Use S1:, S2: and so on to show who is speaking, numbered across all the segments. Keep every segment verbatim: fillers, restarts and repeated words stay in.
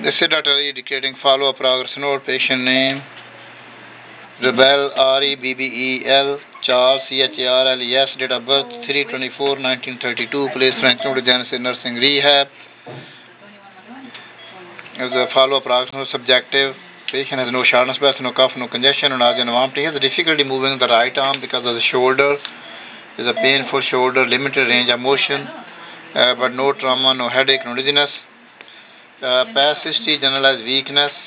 S1: This is Doctor Ali indicating follow-up progress note. Patient name Rebel R E B B E L Charles C H A R L E S. Date of birth three twenty-four nineteen thirty-two. Place Franklin to Genesis Nursing Rehab. As a follow-up progress note subjective. Patient has no shortness breath, no cough, no congestion, no nausea, no vomiting. He has difficulty moving the right arm because of the shoulder. Is a painful shoulder, limited range of motion, uh, but no trauma, no headache, no dizziness. Uh, past history, generalized weakness,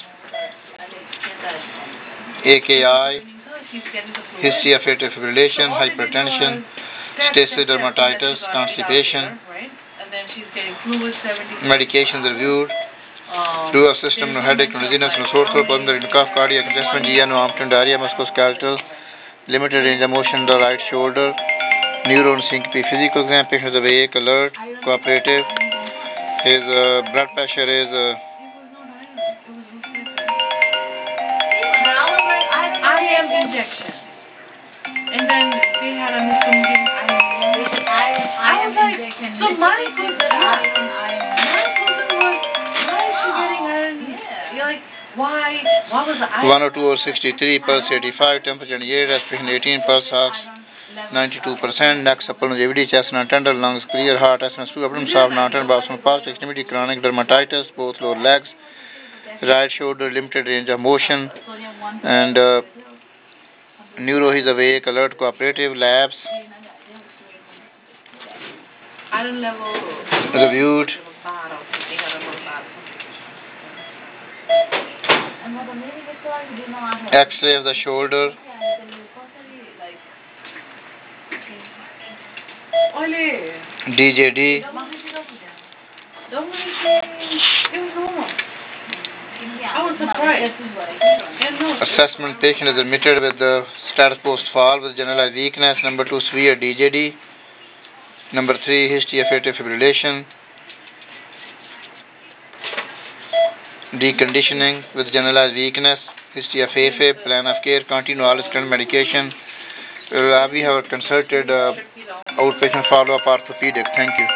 S1: A K I, history of atrial fibrillation, hypertension, stasis dermatitis, constipation, medications reviewed, flu of system, no headache, no dizziness, no sore throat, pulmonary cough, cardiac adjustment, G N, no arm diarrhea, musculoskeletal, limited range of motion, the right shoulder, neuron syncope, physical exam, patient is awake, alert, cooperative. His uh, blood pressure is uh,
S2: I M injection, and then they had a miscommunication. I was like, so my concern, my concern was, why is she getting iron? You're like, why? Why was the iron?
S1: one oh two over sixty-three, pulse eighty-five, temperature eight, respiration eighteen, pulse ox ninety-two percent, neck supple, longevity, chest non tender, lungs clear, heart, S N S two, abdomen soft, non tender, bathroom past, extremity, chronic dermatitis, both lower legs, right shoulder, limited range of motion, and uh, neuro is awake, alert, cooperative, labs
S2: iron level
S1: reviewed. X-ray of the shoulder. D J D.
S2: I was surprised.
S1: Assessment: patient is admitted with the status post fall with generalized weakness. Number two, severe D J D. Number three, history of atrial fibrillation. Deconditioning with generalized weakness. History of A Fib. Plan of care. Continue all his current medication. Uh, we have consulted uh, outpatient follow-up orthopedic. Thank you.